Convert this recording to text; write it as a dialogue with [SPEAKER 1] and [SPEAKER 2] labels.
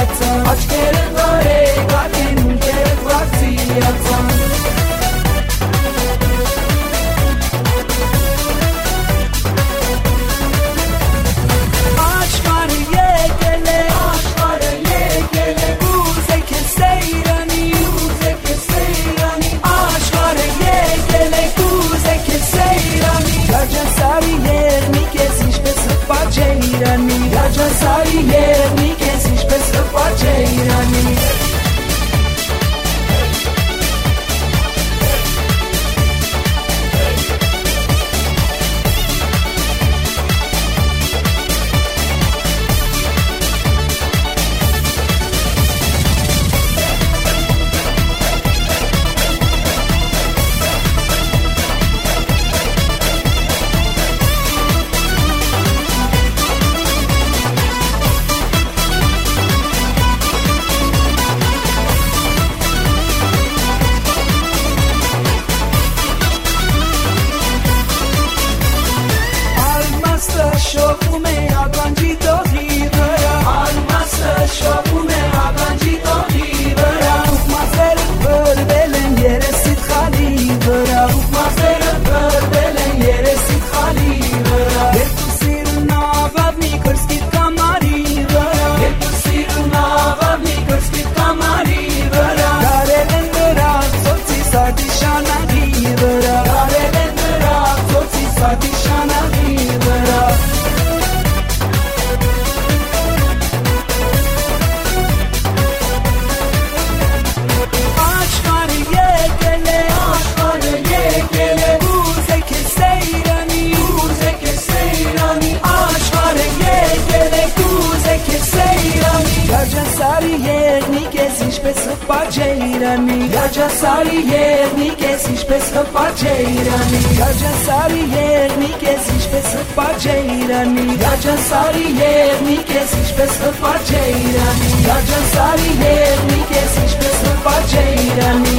[SPEAKER 1] viața. Faci cherătoare, poate nu cherătoați viața. Raja sari yerni kesiş pe sıfa ceyrani. Shokume abanjito hivara, almasa shokume abanjito hivara. Ukmazer belen yere sit khali vara, ukmazer belen yere sit khali vara. Yetusir navad mikorskit kamari vara, yetusir navad mikorskit kamari vara. Darelen berak sotsi sati shana hivara, darelen berak sotsi sati shana hivara. Raja sari yerni kesiş pe sıfa ceyrani. Raja sari yerni kesiş pe sıfa ceyrani. Raja sari yerni kesiş pe sıfa ceyrani. Raja sari yerni kesiş pe sıfa ceyrani. Raja sari yerni kesiş pe sıfa ceyrani.